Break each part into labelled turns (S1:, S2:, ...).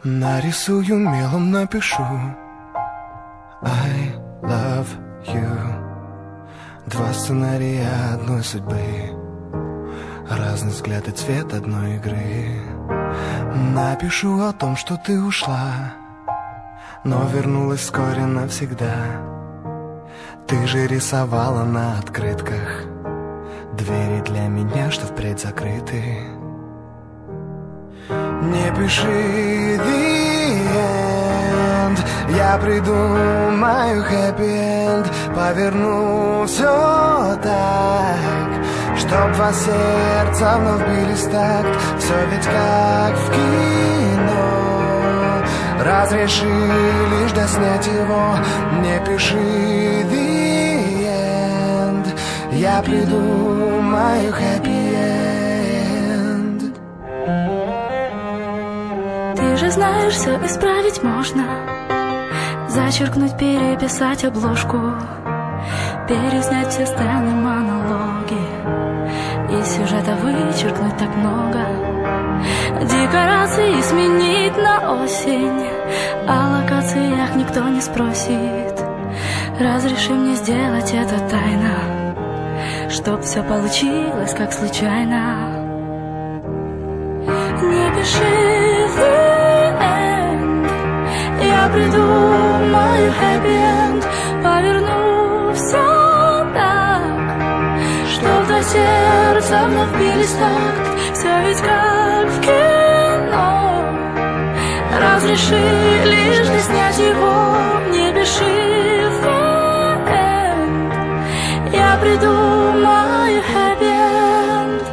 S1: Нарисую мелом, напишу I love you. Два сценария одной судьбы, разный взгляд и цвет одной игры. Напишу о том, что ты ушла, но вернулась вскоре навсегда. Ты же рисовала на открытках двери для меня, что впредь закрыты. Не пиши the end, я придумаю happy end. Поверну все так, чтоб два сердца вновь бились в такт. Все ведь как в кино, разреши лишь доснять его. Не пиши the end, я придумаю happy end.
S2: Ты же знаешь, все исправить можно. Зачеркнуть, переписать обложку, переснять все сцены, монологи, из сюжета вычеркнуть так много. Декорации сменить на осень, о локациях никто не спросит. Разреши мне сделать это тайно, чтоб все получилось как случайно. Не пиши the end, я придумаю happy end. Поверну все так, чтоб до сердца вновь бились такт. Все ведь как в кино, разреши лишь снять его. Не пиши the end, я придумаю happy end.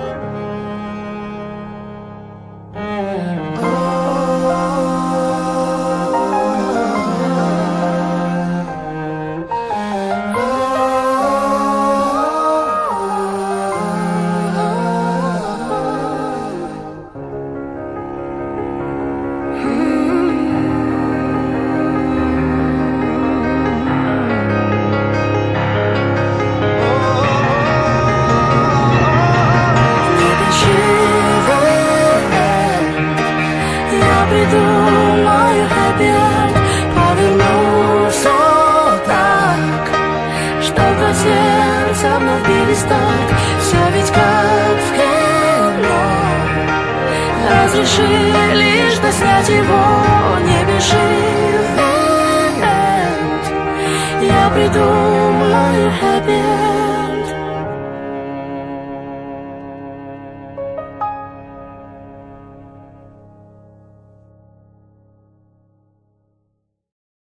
S2: Придумаю happy end, поверну все так, чтоб два сердца вновь бились так. Все ведь как в кино, разреши лишь доснять его. Не пиши the end, я придумаю happy end.